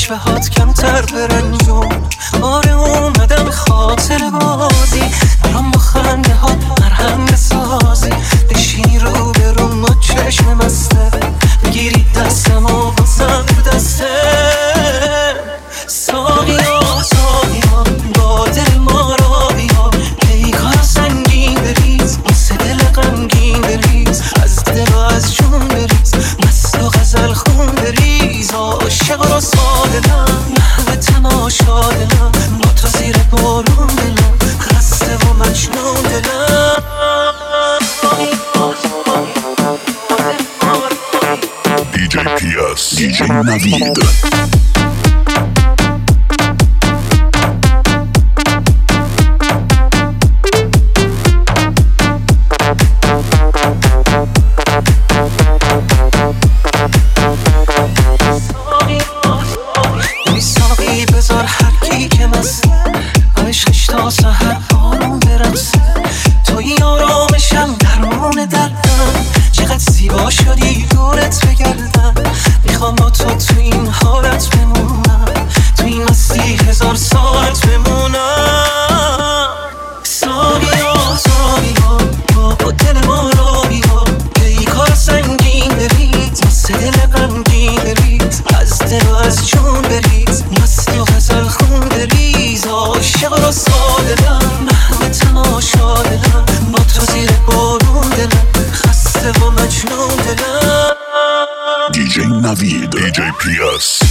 رشوه هات کمتر برنجون. آره اومدم خاطر بازی برام با خنده ها مرهم بسازی. بشینی رو برون با چشم مسته بگیری دستم و بازم رو دسته. ساقیا ساقیا با دل ما را بیا، پیکار سنگین بریز واسه دل غمگین بریز، از دل و از جون بریز مست و غزل خون بریز. عاشق رو ساده دلم محو تماشا دلم، با تو زیر بارون دلم خسته و مجنون دلم. DJ PS DJ Navid. بذار هر کی که مست عشقش تا سحر آروم برسه. توی آرامشم درمان دردم، چقدر زیبا شدی دورت بگردم. میخوام با تو این حالت بمونم، تو این مستی 1000 ساعت بمونم. ساقیا ساقیا با دل ما را بیا، پیکار سنگین بریز واسه دل غمگین بریز، از دل و از جون بریز مست و غزل خون بریز. عاشق رو ساده دلم محو تماشا دلم، با تو زیر بارون دلم خسته و مجنون دلم. DJ Navid DJ PS